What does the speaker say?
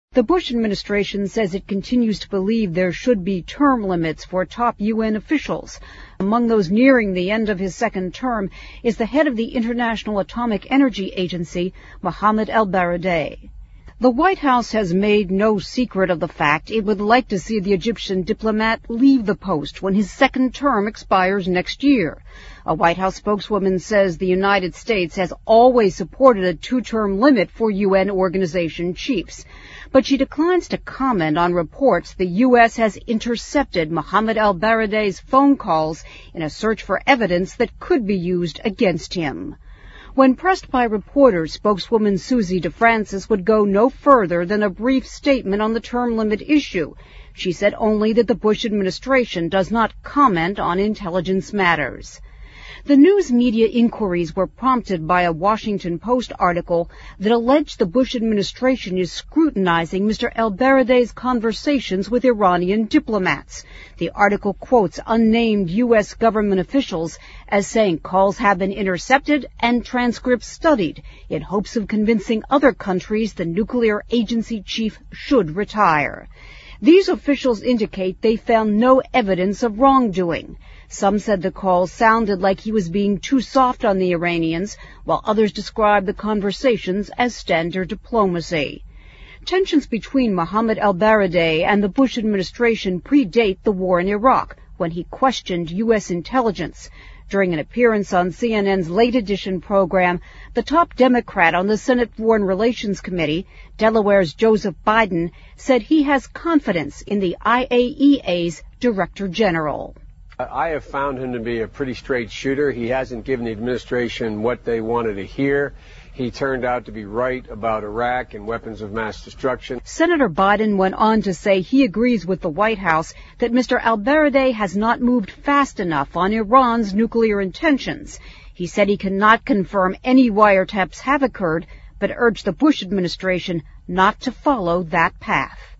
The Bush administration says it continues to believe there should be term limits for top UN officials. Among those nearing the end of his second term is the head of the International Atomic Energy Agency, Mohammed ElBaradei. The White House has made no secret of the fact it would like to see the Egyptian diplomat leave the post when his second term expires next year. A White House spokeswoman says the United States has always supported a two-term limit for UN organization chiefs, but she declines to comment on reports the U.S. has intercepted Mohammed ElBaradei's phone calls in a search for evidence that could be used against him. When pressed by reporters, spokeswoman Susie DeFrancis would go no further than a brief statement on the term limit issue. She said only that the Bush administration does not comment on intelligence matters. The news media inquiries were prompted by a Washington Post article that alleged the Bush administration is scrutinizing Mr. ElBaradei's conversations with Iranian diplomats. The article quotes unnamed U.S. government officials as saying calls have been intercepted and transcripts studied in hopes of convincing other countries the nuclear agency chief should retire. These officials indicate they found no evidence of wrongdoing. Some said the call sounded like he was being too soft on the Iranians, while others described the conversations as standard diplomacy. Tensions between Mohammed ElBaradei and the Bush administration predate the war in Iraq, when he questioned U.S. intelligence. During an appearance on CNN's Late Edition program, the top Democrat on the Senate Foreign Relations Committee, Delaware's Joseph Biden, said he has confidence in the IAEA's Director General. I have found him to be a pretty straight shooter. He hasn't given the administration what they wanted to hear. He turned out to be right about Iraq and weapons of mass destruction. Senator Biden went on to say he agrees with the White House that Mr. ElBaradei has not moved fast enough on Iran's nuclear intentions. He said he cannot confirm any wiretaps have occurred, but urged the Bush administration not to follow that path.